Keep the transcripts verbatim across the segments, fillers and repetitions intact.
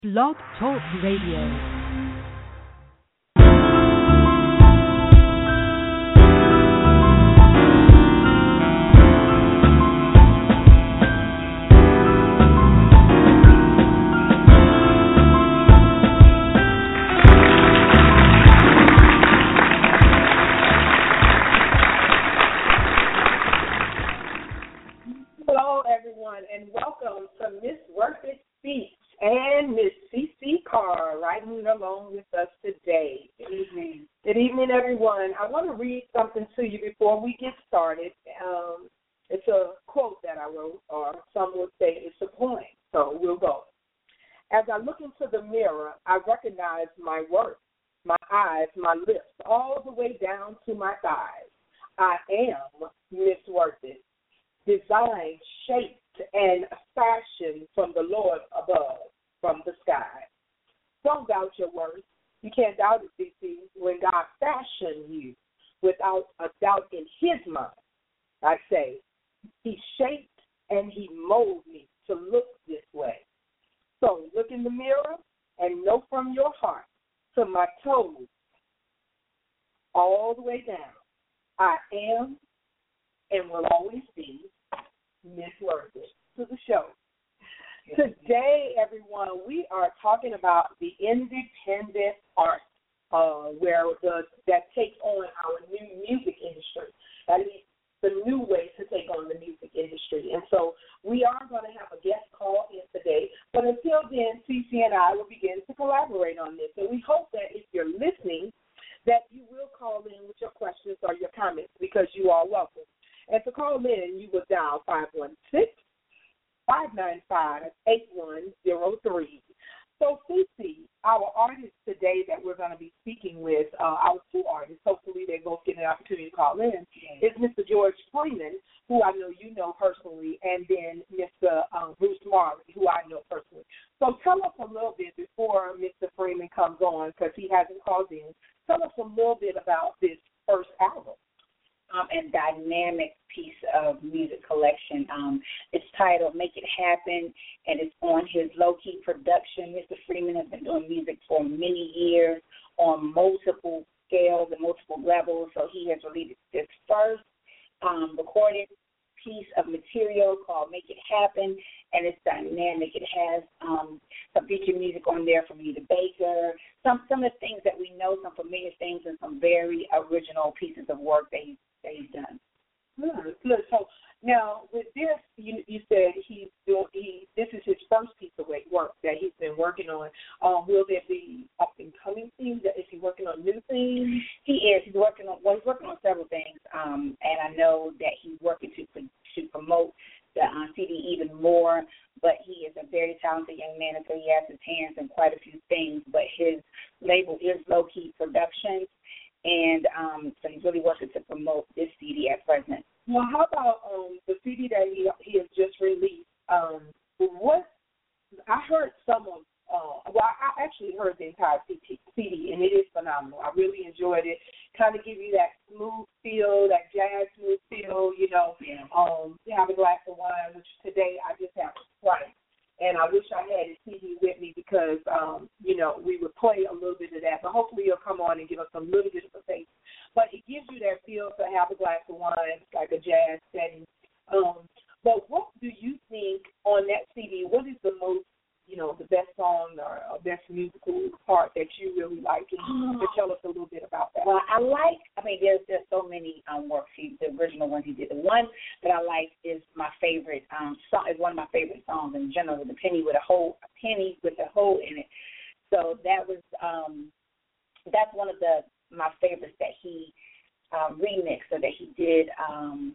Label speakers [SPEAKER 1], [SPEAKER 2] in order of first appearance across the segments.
[SPEAKER 1] Blog Talk Radio.
[SPEAKER 2] Hello, everyone, and welcome to Miss Worth It Speaks and Miss C C Carr riding along with us today. Good evening. Good evening, everyone. I want to read something to you before we get started. Um, it's a quote that I wrote, or some would say it's a poem, so we'll go. As I look into the mirror, I recognize my worth, my eyes, my lips, all the way down to my thighs. I am Miss Worth It, designed, shaped, and fashioned from the Lord above, from the sky. Don't doubt your worth. You can't doubt it, C C, when God fashioned you without a doubt in his mind. I say, he shaped and he molded me to look this way. So look in the mirror and know from your heart to my toes, all the way down, I am and will always be Miss Worth It. To the show. Today, everyone, we are talking about the independent art, uh, where the that takes on our new music industry. That is the new way to take on the music industry. And so we are going to have a guest call in today. But until then, C C and I will begin to collaborate on this. And we hope that if you're listening, that you will call in with your questions or your comments, because you are welcome. And to call in, you will dial five one six, five nine five, eight one zero three. So, C C, our artist today that we're going to be speaking with, uh, our two artists, hopefully they both get an opportunity to call in, is Mister George Freeman, who I know you know personally, and then Mister Um, Bruce Marley, who I know personally. So tell us a little bit before Mister Freeman comes on, because he hasn't called in. Tell us a little bit about this first album.
[SPEAKER 3] Um, and dynamic piece of music collection. Um, it's titled Make It Happen, and it's on his low-key production. Mister Freeman has been doing music for many years on multiple scales and multiple levels, so he has released his first um, recorded piece of material called Make It Happen, and it's dynamic. It has um, some featured music on there from Anita Baker, some some of the things that we know, some familiar things, and some very original pieces of work that he's, that he's done.
[SPEAKER 2] Good, good. So now with this, you you said he's doing he this is his first piece of work that he's been working on. Um, will there be up and coming things? Is he working on new things?
[SPEAKER 3] He is. He's working on well, he's working on several things. Um, and I know that he's working to to promote the uh, C D even more. But he is a very talented young man, and so he has his hands in quite a few things. But his label is Low Key Productions. And um, so he's really working to promote this C D at present.
[SPEAKER 2] Well, how about um, the C D that he, he has just released? Um, what I heard some of, uh, well, I actually heard the entire C D, and it is phenomenal. I really enjoyed it. Kind of give you that smooth feel, that jazz smooth feel, you know.
[SPEAKER 3] Yeah.
[SPEAKER 2] Um, you have a glass of wine, which today I just have Sprite. And I wish I had his C D with me because, um, you know, we would play a little bit of that. But hopefully he'll come on and give us a little bit of a taste. But it gives you that feel to have a glass of wine, like a jazz setting. Um, but what do you think on that C D, what is the most, you know, the best song or, or best musical part that you really like? And to tell us a little bit about that.
[SPEAKER 3] Well, I like, I mean, there's there's so many um, works. He, the original one he did. The one that I like is my favorite um, song. Is one of my favorite songs in general. The penny with a hole, a penny with a hole in it. So that was um, that's one of the my favorites that he um, remixed or that he did um,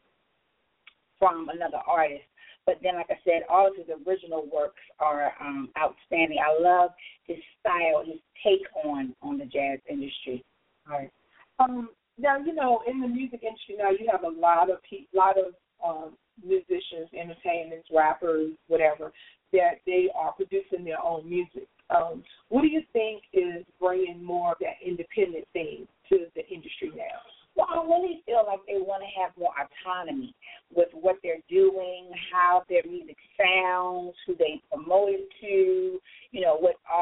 [SPEAKER 3] from another artist. But then, like I said, all of his original works are um, outstanding. I love his style, his take on, on the jazz industry.
[SPEAKER 2] All right. Um, now, you know, in the music industry now, you have a lot of pe- lot of um, musicians, entertainers, rappers, whatever, that they are producing their own music. Um, what do you think is bringing more of that independent thing to the industry now?
[SPEAKER 3] Well, I really feel like they want to have more autonomy with what they're doing, how their music sounds, who they promote it to, you know, what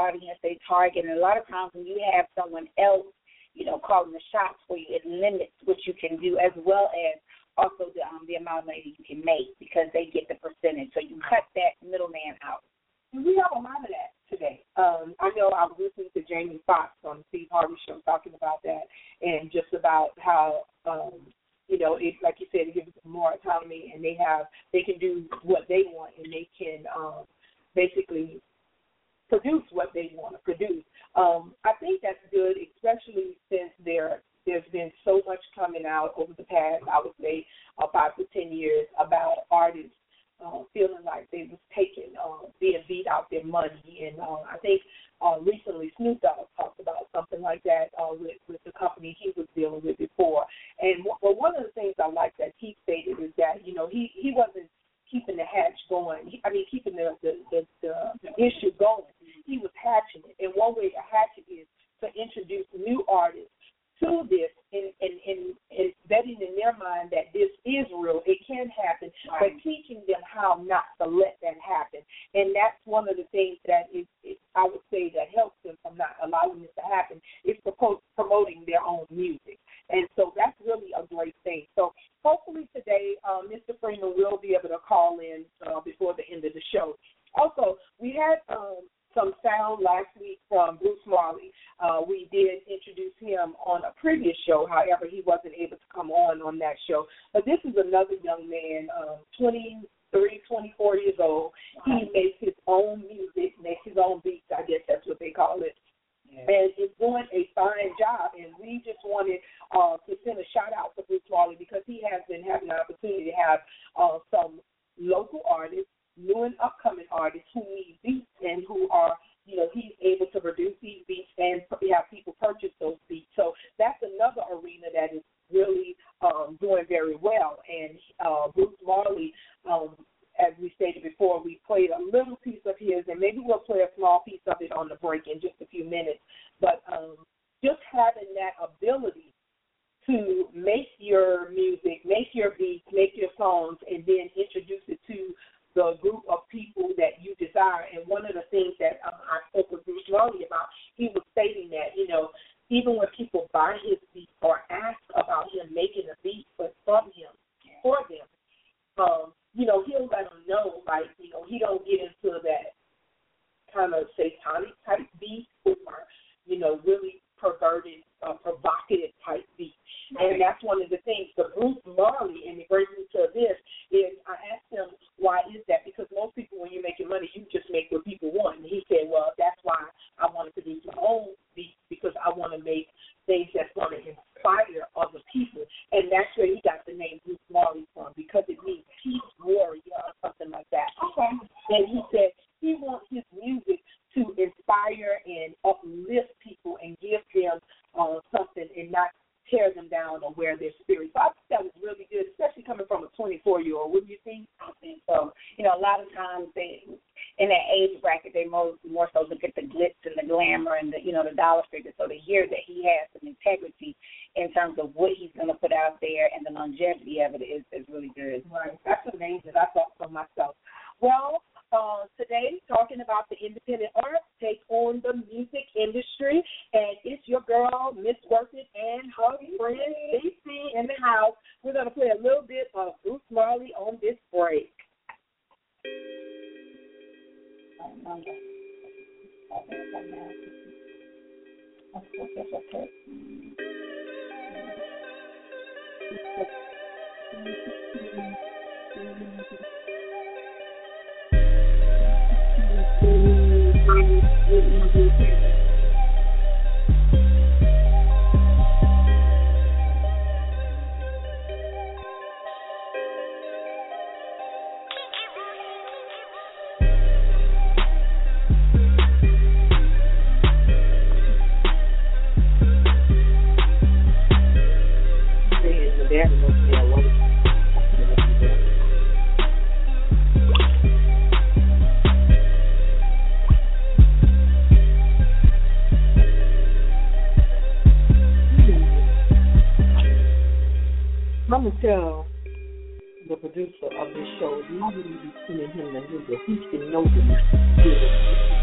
[SPEAKER 3] audience they target. And a lot of times when you have someone else, you know, calling the shots for you, it limits what you can do, as well as also the um, the amount of money you can make, because they get the percentage. So you cut that middleman out.
[SPEAKER 2] We have a lot of that today. Um, I know I was listening to Jamie Foxx on the Steve Harvey Show talking about that, and just about how, um, you know, it, like you said, it gives them more autonomy, and they have they can do what they want, and they can um, basically produce what they want to produce. Um, I think that's good, especially since there there's been so much coming out over the past, I would say, uh, five to ten years about artists Uh, feeling like they was taking, uh, being beat out their money. And uh, I think uh, recently Snoop Dogg talked about something like that uh, with, with the company he was dealing with before. And w- well, one of the things I like that he stated is that, you know, he, he wasn't keeping the hatch going. He, I mean, keeping the, the, the, the, the issue going. He was hatching it. And one way to hatch it is to introduce new artists to this and, and, and, and betting in their mind that this is real, it can happen, right, but teaching them how not to let that happen. And that's one of the things that is, is I would say, that helps them from not allowing this to happen, is propo- promoting their own music. And so that's really a great thing. So hopefully today uh, Mister Freeman will be able to call in uh, before the end of the show. Also, we had um, some sound last week from Bruce Marley. Uh, we did introduce him on a previous show. However, he wasn't able to come on on that show. But this is another young man, um, twenty-three, twenty-four years old. He makes his own music, makes his own beats, I guess that's what they call it. Yeah. And is doing a fine job. And we just wanted uh, to send a shout-out to Bruce Marley, because he has been having an opportunity to have uh, some local artists, new and upcoming artists who need beats and who are, you know, he's able to produce these beats and have people purchase those beats. So that's another arena that is really um, doing very well. And uh, Bruce Marley, um, as we stated before, we played a little piece of his, and maybe we'll play a small piece of it on the break in just a few minutes. But um, just having that ability to make your music, make your beats, make your songs, and then introduce it to the group of people that you desire. And one of the things that um, I spoke with Bruce Marley about, he was stating that, you know, even when people buy his beat or ask about him making a beat but from him, for them, um, you know, he'll let them know, like, you know, he don't get into that kind of satanic type beat or, you know, really perverted, uh, provocative type beat. And that's one of the things. The Bruce Marley, and it brings me to this, is I asked him, why is that? Because most people, when you're making money, you just make what people want. And he said, well, that's why I want to produce my own beats, because I want to make things that's going to inspire other people. And that's where he got the name Bruce Marley from, because it means peace warrior or something like that. Okay. And he said he wants his music to inspire and uplift people and give them uh, something, and not tear them down or wear their spirit. So I think that was really good, especially coming from a twenty-four-year-old. Wouldn't you think?
[SPEAKER 3] I think so. You know, a lot of times they, in that age bracket, they more, more so look at the glitz and the glamour and the, you know, the dollar figure. So to hear that he has some integrity in terms of what he's going to put out there and the longevity of it is, is really good.
[SPEAKER 2] Right. That's amazing. I thought so myself. Well, Uh, today, talking about the independent arts take on the music industry, and it's your girl, Miss Worthington, and her friend, Stacey, in the house. We're going to play a little bit of Bruce Marley on this break. I'm going to tell the producer of this show, you need to be sending him the music. He should know the music.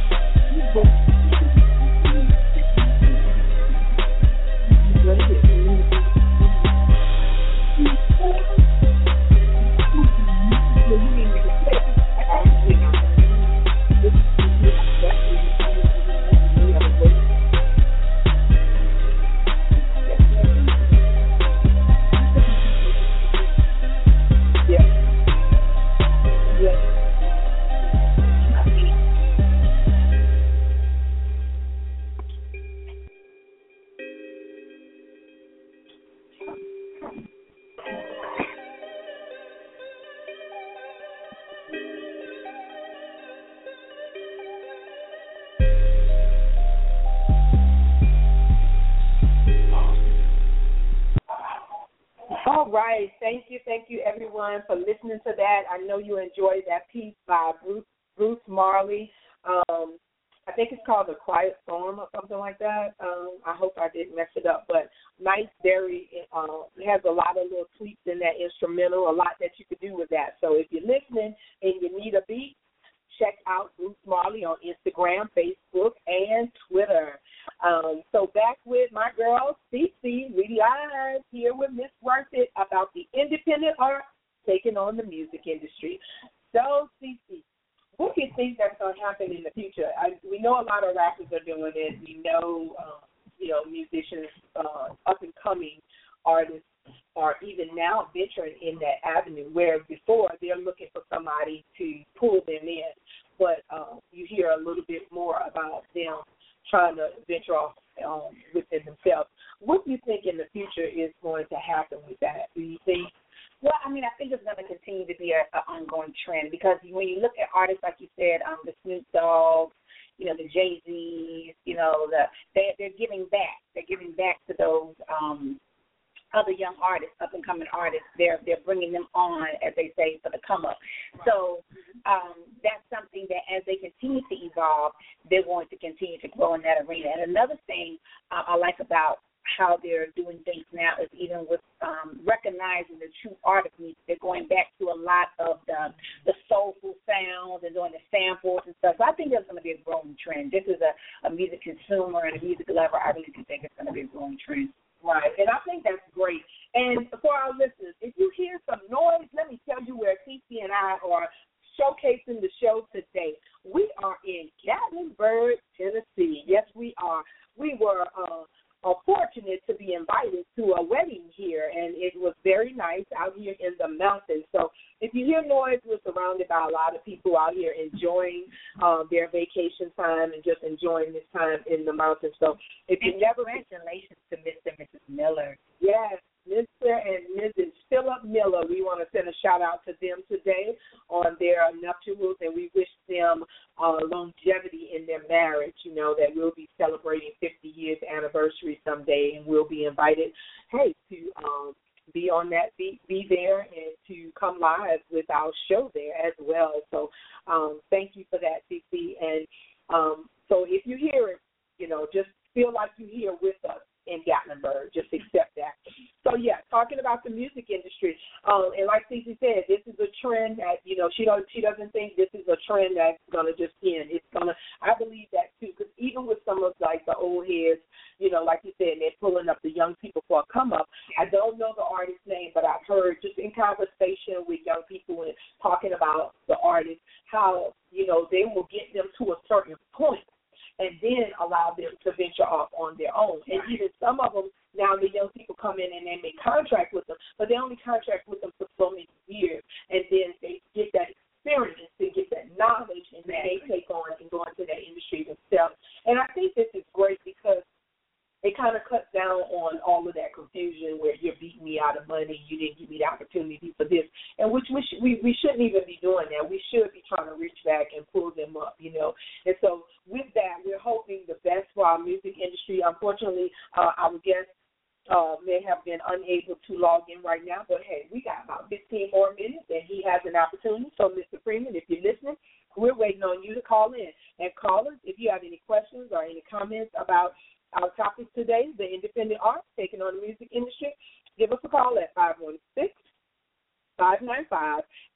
[SPEAKER 2] All right. Thank you. Thank you, everyone, for listening to that. I know you enjoyed that piece by Bruce, Bruce Marley. Um, I think it's called The Quiet Storm or something like that. Um, I hope I didn't mess it up. But nice, very, uh, has a lot of little tweaks in that instrumental, a lot that you could do with that. So if you're listening and you need a beat, check out Bruce Marley on Instagram, Facebook, and Twitter. Um, so back with my girl, Cece, we live here with Miss Worth It about the independent art taking on the music industry. So, Cece, what do you think that's going to happen in the future? I, we know a lot of rappers are doing it. We know, uh, you know, musicians, uh, up-and-coming artists are even now venturing in that avenue where before they're looking for somebody to pull them in. But uh, you hear a little bit more about them trying to venture off um, within themselves. What do you think in the future is going to happen with that? Do you think?
[SPEAKER 3] Well, I mean, I think it's going to continue to be an ongoing trend because when you look at artists, like you said, um, the Snoop Dogg, you know, the Jay-Z's, you know, the they, they're giving back. They're giving back to those um, other young artists, up-and-coming artists. They're they're bringing them on, as they say, for the come-up. So um, that's something that as they continue to evolve, they're going to continue to grow in that arena. And another thing uh, I like about how they're doing things now is even with um, recognizing the true art of music. They're going back to a lot of the, the soulful sounds and doing the samples and stuff. So I think there's going to be a growing trend. This is a, a music consumer and a music lover. I really do think it's going to be a growing trend.
[SPEAKER 2] Right, and I think that's great. And for our listeners, if you hear some noise, let me tell you where Cece and I are showcasing the show today. We are in Gatlinburg, Tennessee. Yes, we are. We were uh, are fortunate to be invited to a wedding here, and it was very nice out here in the mountains. So if you hear noise, we're surrounded by a lot of people out here enjoying uh, their vacation time and just enjoying this time in the mountains. So if you
[SPEAKER 3] and
[SPEAKER 2] never...
[SPEAKER 3] Congratulations to Mister and Missus Miller.
[SPEAKER 2] Yes, Mister and Missus Philip Miller. We want to send a shout-out to them today on their nuptials, and we wish them uh, longevity in their marriage, you know, that we'll be celebrating fifty years anniversary someday, and we'll be invited, hey, to um, be on that, be, be there, and to come live with our show there as well. So um, thank you for that, C C. And um, so if you hear it, you know, just feel like you're here with us in Gatlinburg. Just accept that. So, yeah, talking about the music industry, um, and like Cece said, this is a trend that, you know, she don't, she doesn't think this is a trend that's going to just end. It's going to, I believe that, too, because even with some of, like, the old heads, you know, like you said, they're pulling up the young people for a come-up. I don't know the artist's name, but I've heard just in conversation with young people and talking about the artist, how, you know, they will get them to a certain point and then allow them to venture off on their own. And even some of them, now the young people come in and they make contract with them, but they only contract with them for so many years, and then they get that experience, they get that knowledge, and then they take on and go into that industry themselves. And I think this is great because it kind of cuts down on all of that confusion where you're beating me out of money, you didn't give me the opportunity for this, and which we, sh- we, we shouldn't even be doing that. We should be trying to reach back and pull them up, you know. And so with that, we're hoping the best for our music industry. Unfortunately, uh, our guest uh, may have been unable to log in right now, but, hey, we got about fifteen more minutes, and he has an opportunity. So, Mister Freeman, if you're listening, we're waiting on you to call in. And callers, if you have any questions or any comments about our topic today, the independent arts taking on the music industry, give us a call at five one six, five nine five,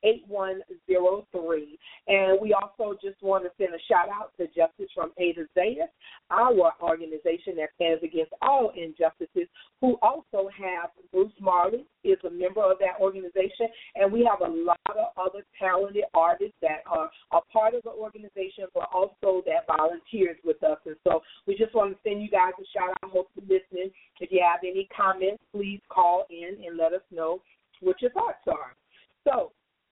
[SPEAKER 2] eight one zero three. And we also just want to send a shout-out to Justice from A to Zeta, our organization that stands against all injustices, who also have Bruce Marley is a member of that organization, and we have a lot of other talented artists that are a part of the organization, but also that volunteers with us. And so we just want to send you guys a shout-out. I hope you're listening. If you have any comments, please call in and let us know what your thoughts are. So,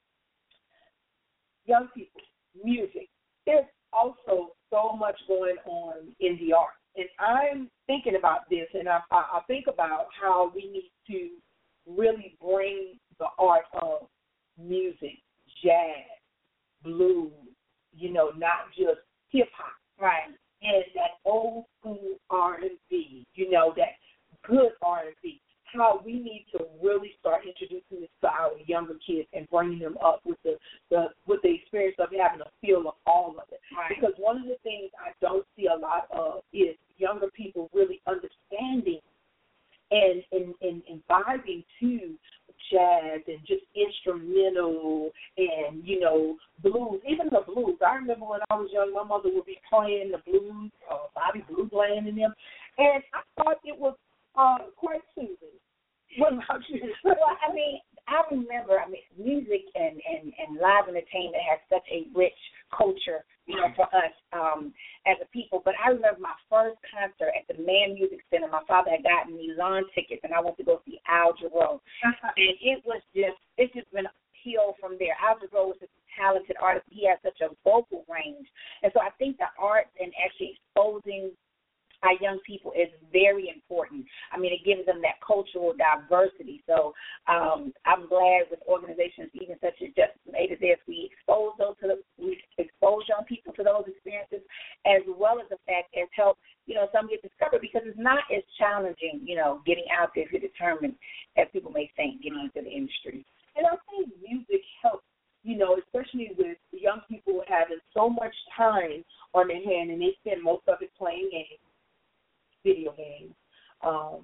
[SPEAKER 2] young people, music. There's also so much going on in the arts. And I'm thinking about this, and I, I, I think about how we need to really bring the art of music, jazz, blues, you know, not just hip-hop, right, and that old school R and B, you know, that good R and B, how we need to really start introducing this to our younger kids and bringing them up with the, the with the experience of having a feel of all of it. Right. Because one of the things I don't see a lot of is younger people really understanding and, and, and, and vibing to jazz and just instrumental and, you know, blues, even the blues. I remember when I was young, my mother would be playing the blues, uh, Bobby Blue Bland and them, and I thought it was uh, quite soothing. What about you?
[SPEAKER 3] Well, I mean, I remember, I mean, music and, and, and live entertainment has such a rich culture, you know, for us um, as a people. But I remember my first concert at the Mann Music Center. My father had gotten me lawn tickets, and I went to go see Al Jarreau. And it was just, it's just been uphill from there. Al Jarreau was such a talented artist. He has such a vocal range. And so I think the arts and actually exposing our young people is very important. I mean, it gives them that cultural diversity. So um, I'm glad with organizations even such as Justice from A to Z, we expose those to the, we expose young people to those experiences, as well as the fact as help, you know, some get discovered, because it's not as challenging, you know, getting out there if you're determined as people may think getting into the industry.
[SPEAKER 2] And I think music helps, you know, especially with young people having so much time on their hand and they spend most of it playing games, video games, um,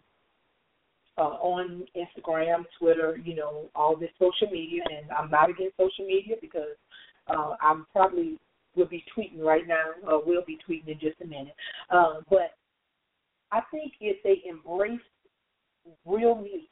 [SPEAKER 2] uh, on Instagram, Twitter, you know, all this social media. And I'm not against social media because uh, I'm probably will be tweeting right now, or will be tweeting in just a minute. Uh, but I think if they embrace real music,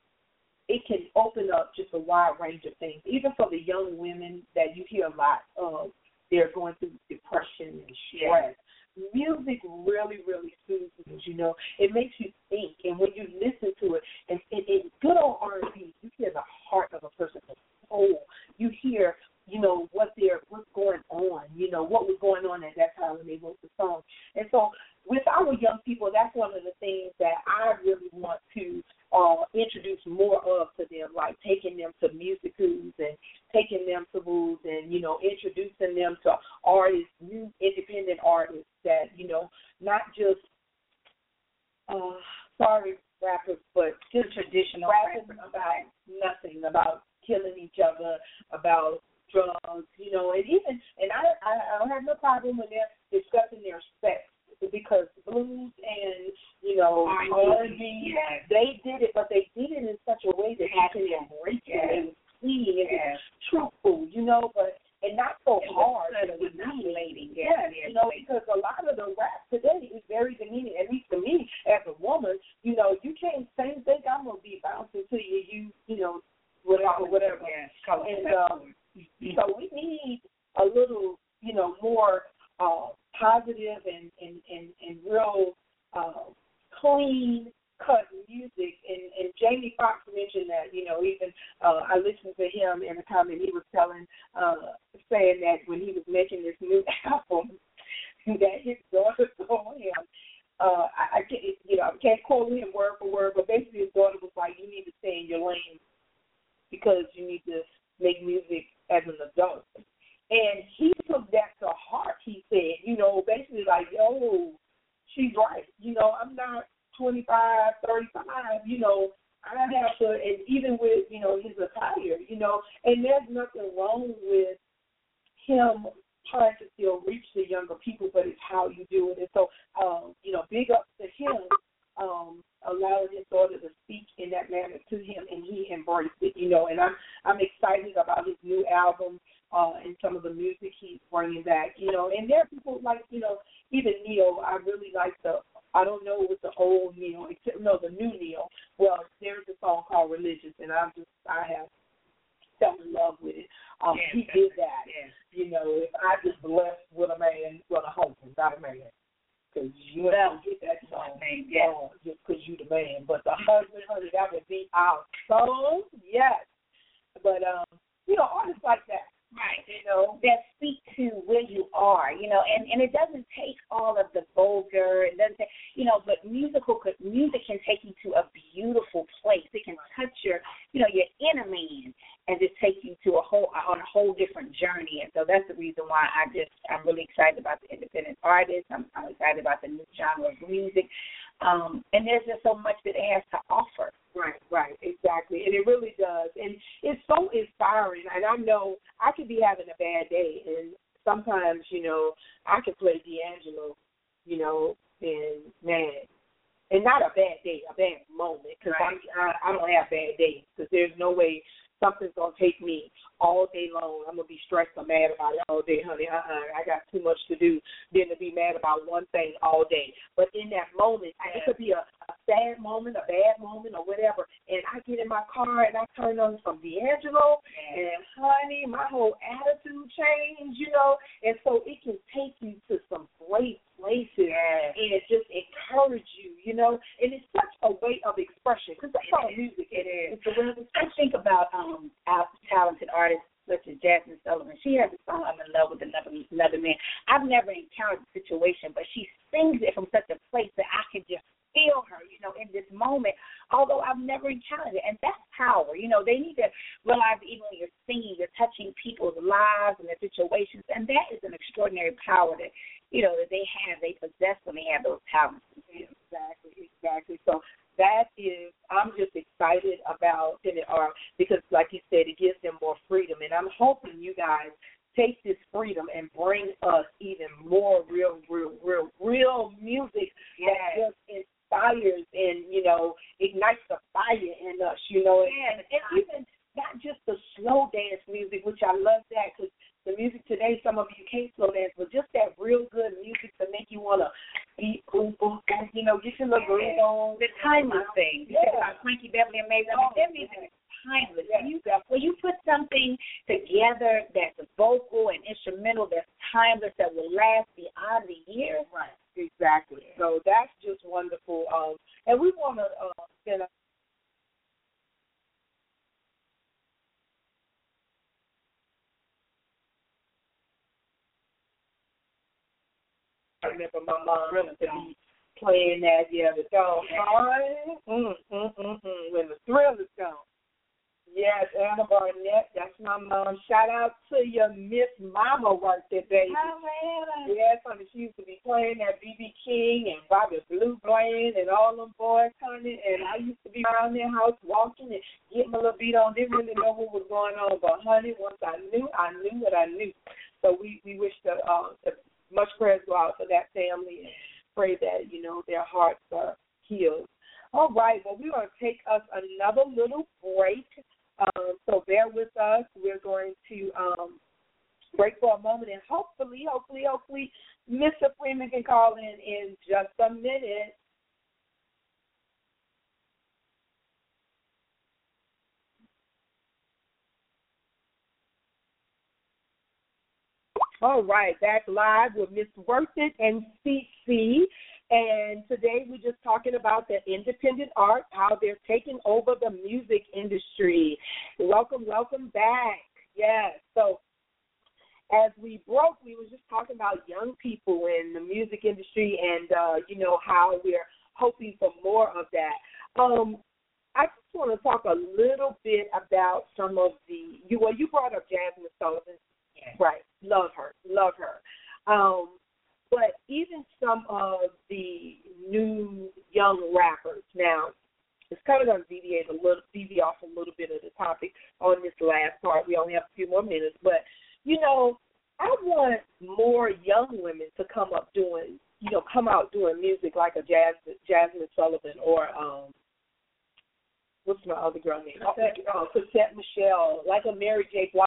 [SPEAKER 2] it can open up just a wide range of things, even for the young women that you hear a lot of. They're going through depression and stress. Yeah. Music really, really soothes, you know. It makes you think, and when you listen to it, and in good old R and B, you hear the heart of a person's soul. You hear, you know, what they're, what's going on, you know, what was going on at that time when they wrote the song. And so with our young people, that's one of the things that I really want to uh, introduce more of to them, like taking them to musicals and taking them to moves and, you know, introducing them to artists, new independent artists that, you know, not just, uh, sorry, rappers, but just traditional rappers about nothing, about killing each other, about drugs, you know, and even, and I, I, I don't have no problem when they're discussing their sex, because blues and, you know, R and B, yes, they did it, but they did it in such a way that you can embrace it, yes, and clean, and yes, truthful, you know, but, and not so it hard.
[SPEAKER 3] It was not lady,
[SPEAKER 2] yes, yes, you know, because a lot of the rap today is very demeaning, at least to me, as a woman, you know, you can't say, think I'm going to be bouncing to you, you, you know, whatever, whatever.
[SPEAKER 3] Yes,
[SPEAKER 2] and um, so we need a little, you know, more uh, positive and, and, and, and real uh, clean cut music. And, and Jamie Foxx mentioned that, you know, even uh, I listened to him in a comment he was telling, uh, saying that when he was making this new album, that his daughter told him, uh, I, I can't, you know, I can't quote him word for word, but basically his daughter was like, you need to stay in your lane because you need to make music as an adult. And he took that to heart, he said, you know, basically like, yo, she's right. You know, I'm not twenty-five, thirty-five, you know, I have to, and even with, you know, his attire, you know, and there's nothing wrong with him trying to still reach the younger people, but it's how you do it. And so, um, you know, big up to him, um, allowing his daughter to speak in that manner to him, and he embraced it, you know, and I'm I'm excited about his new bringing back, you know, and there are people like, you know, even Neil, I really like the, I don't know what the old Neil, except, no, the new Neil. Well, there's a song called Religious, and I'm just, I have fell in love with it. Um,
[SPEAKER 3] yes,
[SPEAKER 2] he did that.
[SPEAKER 3] Yes.
[SPEAKER 2] You know, if I just blessed with a man, well, a husband, not a man. Because you don't get that song
[SPEAKER 3] yes.
[SPEAKER 2] uh, just because you the man. But the husband, honey, that would be our song, yes. But, um, you know, artists like that.
[SPEAKER 3] Right.
[SPEAKER 2] You know,
[SPEAKER 3] that speak to where you are, you know, and, and it doesn't take all of the vulgar, it doesn't take, you know, but musical could, music can take you to a beautiful place. It can touch your, you know, your inner man and just take you to a whole, on a whole different journey. And so that's the reason why I just, I'm really excited about the independent artists. I'm, I'm excited about the new genre of music. Um, and there's just so much that it has to offer.
[SPEAKER 2] Right, right, exactly. And it really does. And it's so inspiring. And I know I could be having a bad day, and sometimes, you know, I could play D'Angelo, you know, and, man, and not a bad day, a bad moment, because right. I, I don't have bad days, because there's no way something's going to take me all day long. I'm going to be stressed or mad about it all day, honey. Uh-uh, I got too much to do than to be mad about one thing all day. But in that moment, yeah. it could be a, a sad moment, a bad moment, or whatever, and I get in my car and I turn on some D'Angelo, yeah. and, honey, my whole attitude changed, you know, and so it can take you to some great places yeah. and just encourage you, you know, and it's such a way of expression, because that's all music it is. It's a way of expression.
[SPEAKER 3] I think about um, our talented artists such as Jazmine Sullivan. She has a song, I'm in love with another another man. I've never encountered the situation, but she sings it from such a place that I can just feel her, you know, in this moment, although I've never encountered it. And that's power. You know, they need to realize that even when you're singing, you're touching people's lives and their situations, and that is an extraordinary power that, you know, that they have, they possess when they have those talents.
[SPEAKER 2] Exactly, exactly. So that is, I'm just excited about it, or because, like you said, it gives them more freedom. And I'm hoping you guys take this freedom and bring us even more real, real, real, real music yes. that just inspires and, you know, ignites the fire in us, you know. And, and even not just the slow dance music, which I love that, because the music today, some of you can't slow dance, but just that real good music to make you want to beat, boom, boom, boom, you know, get your little groove on.
[SPEAKER 3] The timeless thing. You
[SPEAKER 2] yeah.
[SPEAKER 3] said about Frankie Beverly and Maze. I mean, their music is timeless. Yeah. When, you, when you put something together that's vocal and instrumental, that's timeless, that will last beyond the years.
[SPEAKER 2] Right. Exactly. So that's just wonderful. Um, and we want to uh, spend a I remember my mom to be playing that, yeah, the dog. Mm, mm, mm, mm, when the thrill is gone. Yes, Anna Barnett, that's my mom. Shout out to your Miss Mama work that day. Yes, honey, she used to be playing that B B King and Bobby Blue Blaine and all them boys, honey. And I used to be around their house walking and getting my little beat on. Didn't really know what was going on, but honey, once I knew, I knew what I knew. So we we wish to uh, to much prayers go out for that family and pray that, you know, their hearts are healed. All right, well, we're going to take us another little break. Um, so bear with us. We're going to um, break for a moment, and hopefully, hopefully, hopefully, Mister Freeman can call in in just a minute. All right, back live with Miss Worth It and C C. And today we're just talking about the independent art, how they're taking over the music industry. Welcome, welcome back. Yes. So as we broke, we were just talking about young people in the music industry and, uh, you know, how we're hoping for more of that. Um, I just want to talk a little bit about some of the, you well, you brought up Jazmine Sullivan.
[SPEAKER 3] Yes.
[SPEAKER 2] Right. Love her. Love her. Um, but even some of the new young rappers, now, it's kind of going to deviate a little, deviate off a little bit of the topic on this last part. We only have a few more minutes. But, you know, I want more young women to come up doing, you know, come out doing music like a Jazz, Jazmine Sullivan or, um, what's my other girl name? Oh, uh, Cassette Michelle, like a Mary J. Blige.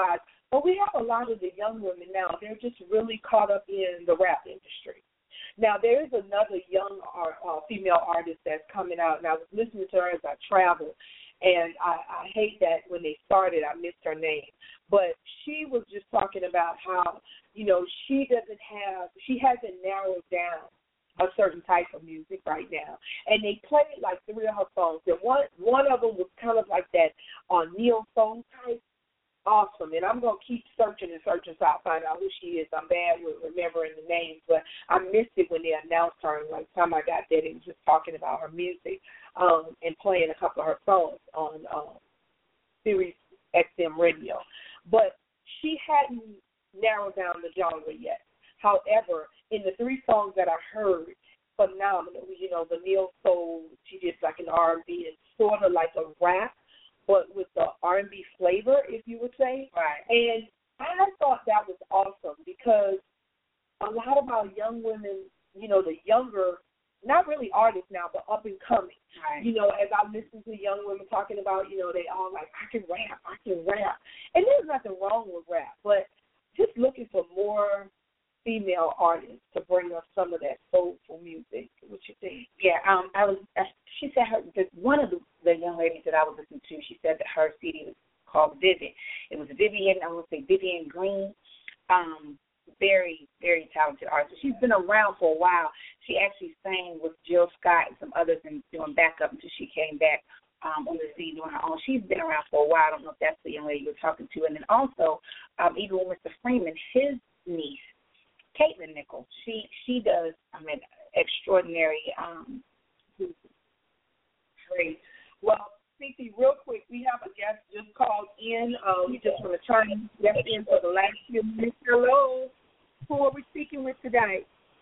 [SPEAKER 2] But we have a lot of the young women now. They're just really caught up in the rap industry. Now, there is another young art, uh, female artist that's coming out, and I was listening to her as I traveled, and I, I hate that when they started, I missed her name. But she was just talking about how, you know, she doesn't have, she hasn't narrowed down a certain type of music right now. And they played like three of her songs. And one, one of them was kind of like that uh, neo soul type. Awesome, and I'm going to keep searching and searching so I find out who she is. I'm bad with remembering the names, but I missed it when they announced her, and by the time I got there, they was just talking about her music um, and playing a couple of her songs on um, Sirius X M radio. But she hadn't narrowed down the genre yet. However, in the three songs that I heard, phenomenal. You know, the neo soul, she did like an R and B, it's sort of like a rap, but with the R and B flavor, if you would say.
[SPEAKER 3] Right.
[SPEAKER 2] And I thought that was awesome because a lot of our young women, you know, the younger, not really artists now, but up and coming.
[SPEAKER 3] Right.
[SPEAKER 2] You know, as I listen to young women talking about, you know, they all like, I can rap, I can rap. And there's nothing wrong with rap, but just looking for more female artists to bring us some of that soulful music. What you think?
[SPEAKER 3] Yeah, um, I was. Uh, she said her. One of the, the young ladies that I was listening to, she said that her C D was called Vivid. It was Vivian. I would say Vivian Green. Um, very, very talented artist. She's been around for a while. She actually sang with Jill Scott and some others and doing backup until she came back um, on the scene doing her own. She's been around for a while. I don't know if that's the young lady you're talking to. And then also, um, even with Mister Freeman, his niece, Caitlin Nichols, she she does, I mean, extraordinary. Um,
[SPEAKER 2] great. Well, Cece, real quick, we have a guest just called in. Uh, we just want to try and get in for the last few minutes. Hello. Who are we speaking with today?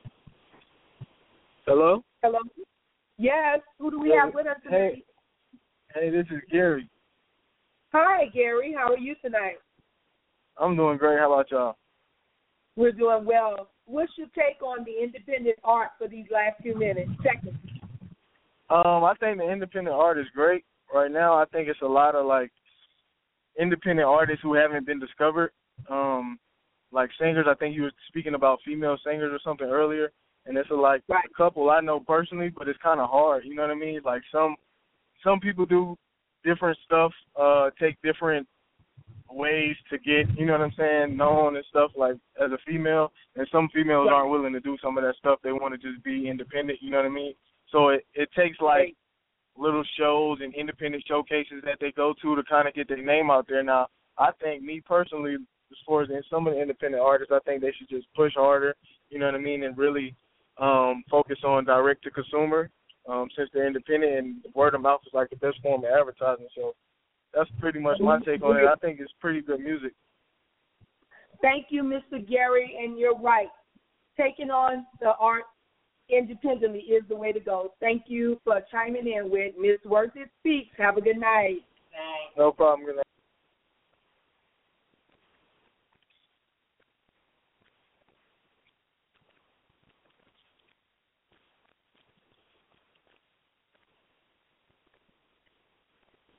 [SPEAKER 4] Hello?
[SPEAKER 2] Hello? Yes. Who do we
[SPEAKER 4] Hey,
[SPEAKER 2] have with us today?
[SPEAKER 4] Hey, hey, this is Gary.
[SPEAKER 2] Hi, Gary. How are you tonight?
[SPEAKER 4] I'm doing great. How about y'all?
[SPEAKER 2] We're doing well. What's your take on the independent art for these last few minutes? Seconds.
[SPEAKER 4] Um, I think the independent art is great. Right now, I think it's a lot of, like, independent artists who haven't been discovered. Um, like singers, I think you were speaking about female singers or something earlier, and it's a, like
[SPEAKER 2] right.
[SPEAKER 4] a couple I know personally, but it's kind of hard. You know what I mean? Like some some people do different stuff, uh, take different ways to get, you know what I'm saying, known and stuff, like as a female, and some females
[SPEAKER 2] right.
[SPEAKER 4] aren't willing to do some of that stuff. They want to just be independent, you know what I mean? So it, it takes like little shows and independent showcases that they go to to kind of get their name out there. Now, I think me personally, as far as some of the independent artists, I think they should just push harder, you know what I mean, and really um, focus on direct-to-consumer um, since they're independent, and word of mouth is like the best form of advertising. So that's pretty much my take on it. I think it's pretty good music.
[SPEAKER 2] Thank you, Mister Gary, and you're right. Taking on the art independently is the way to go. Thank you for chiming in with Miss Worth It Speaks. Have a good night.
[SPEAKER 3] Night.
[SPEAKER 4] No problem. Good night.